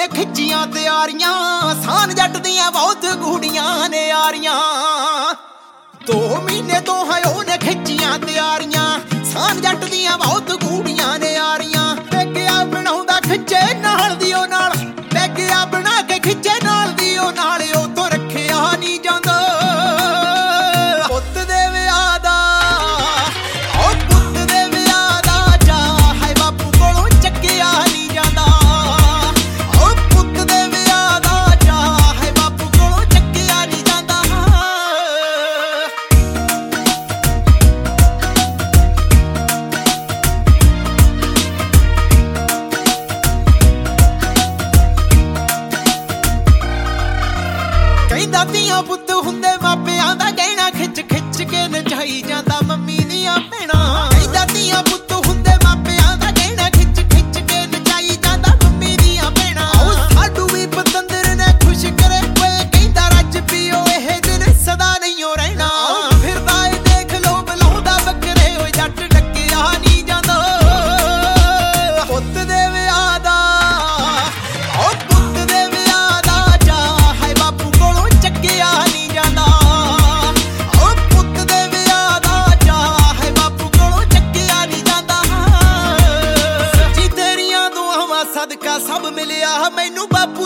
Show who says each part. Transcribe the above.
Speaker 1: ਨੇ ਖਿੱਚੀਆਂ ਤਿਆਰੀਆਂ, ਸਾਨ ਜੱਟ ਦੀਆਂ ਬਹੁਤ ਗੂੜੀਆਂ ਨੇ ਯਾਰੀਆਂ। 2 ਮਹੀਨੇ ਤੋਂ ਹੈ ਉਹਨੇ ਖਿੱਚੀਆਂ ਤਿਆਰੀਆਂ, ਸਾਨ ਜੱਟ ਦੀਆਂ ਬਹੁਤ ਗੂੜੀਆਂ ਨੇ ਯਾਰੀਆਂ। ਪੈਗਿਆ ਬਣਾਉਂਦਾ ਖਿੱਚੇ ਨਾਲ ਦੀ ਉਹ ਨਾਲ, ਪੈਗਿਆ ਬਣਾ ਕੇ ਖਿੱਚੇ ਨਾਲ ਦੀ ਉਹ ਨਾਲ, ਉਹ ਤੋਂ ਰੱਖਿਆ ਨਹੀਂ ਜਾਂਦਾ ਪੁੱਤ ਦੇ ਵਿਆਹ ਦਾ। ਉਹ ਪੁੱਤ ਦੇ ਵਿਆਹ ਦਾ ਜਾ ਹੈ ਬਾਪੂ ਕੋਲੋਂ ਚੱਕਿਆ ਨਹੀਂ ਜਾਂਦਾ। ਉਹ ਪੁੱਤ ਦੇ ਵਿਆਹ ਦਾ ਜਾ ਹੈ ਬਾਪੂ ਕੋਲੋਂ ਚੱਕਿਆ ਨਹੀਂ ਜਾਂਦਾ। ਕਹਿੰਦਾ ਧੀਆਂ ਪੁੱਤ ਹੁੰਦੇ ਮਾਪਿਆਂ ਦਾ ਗਹਿਣਾ ਖਿੱਚ ਖਿੱਚ ਕੇ ਨਚਾਈ ਜਾਂਦਾ ਮੰਮੀ ਦੀਆਂ ਭੈਣਾਂ। ਕਹਿੰਦਾ ਧੀਆਂ ਪੁੱਤ ਹੁੰਦੇ ਮਾਪਿਆਂ ਦਾ ਗਹਿਣਾ ਖਿੱਚ ਖਿੱਚ ਕੇ ਨਚਾਈ ਜਾਂਦਾ ਮੰਮੀ ਦੀਆਂ ਭੈਣਾਂ। ਉਹ ਸਾਡੂ ਵੀ ਪਤੰਦਰ ਨੇ ਖੁਸ਼ ਕਰੇ ਹੋਏ, ਕਹਿੰਦਾ ਰੱਜ ਪੀਓ ਇਹ ਦਿਨ ਸਦਾ ਨਹੀਂ ਓ ਰਹਿਣਾ। ਫਿਰਦਾ ਏ ਦੇਖ ਲੋ ਬਲਾਉਂਦਾ ਬੱਕਰੇ, ਓਏ ਜੱਟ ਡੱਕਿਆ ਨਹੀਂ ਜਾਂਦਾ ਪੁੱਤ ਦੇ ਵਿਆਹ ਦਾ। ਉਹ ਪੁੱਤ ਦੇ ਵਿਆਹ ਦਾ ਜਾ ਹੈ ਬਾਪੂ ਕੋਲੋਂ ਚੱਕਿਆ ਨਹੀਂ ਜਾਂਦਾ। ਉਹ ਪੁੱਤ ਦੇ ਵਿਆਹ ਦਾ ਜਾ ਹੈ ਬਾਪੂ ਕੋਲੋਂ ਚੱਕਿਆ ਨਹੀਂ ਜਾਂਦਾ। ਸੱਚੀ ਤੇਰੀਆਂ ਦੁਆਵਾਂ ਸਦਕਾ ਸਭ ਮਿਲਿਆ ਮੈਨੂੰ ਬਾਪੂ